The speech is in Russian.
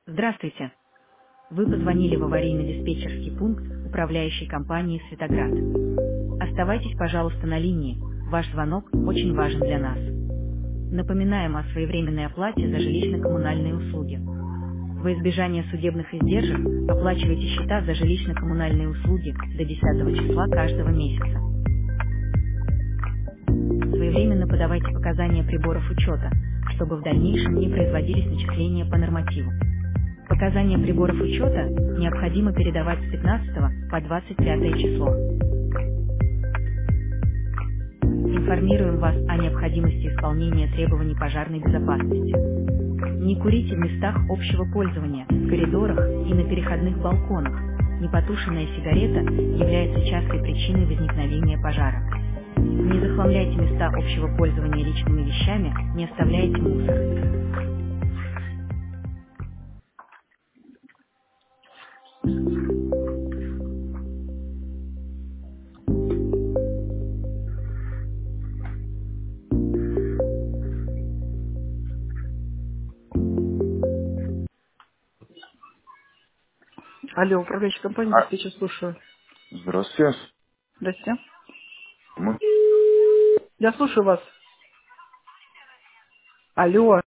Здравствуйте. Вы позвонили в аварийно-диспетчерский пункт управляющей компании «Светоград». Оставайтесь, пожалуйста, на линии. Ваш звонок очень важен для нас. Напоминаем о своевременной оплате за жилищно-коммунальные услуги. Во избежание судебных издержек оплачивайте счета за жилищно-коммунальные услуги до 10 числа каждого месяца. Своевременно подавайте показания приборов учета, чтобы в дальнейшем не производились начисления по нормативу. Показания приборов учета необходимо передавать с 15 по 25 число. Информируем вас о необходимости исполнения требований пожарной безопасности. Не курите в местах общего пользования, в коридорах и на переходных балконах. Непотушенная сигарета является частой причиной возникновения пожара. Не захламляйте места общего пользования личными вещами, не оставляйте мусор. Алло, управляющая компания, А, диспетчер, слушаю. здравствуйте. Здрасте. Мы Я слушаю вас. Алло.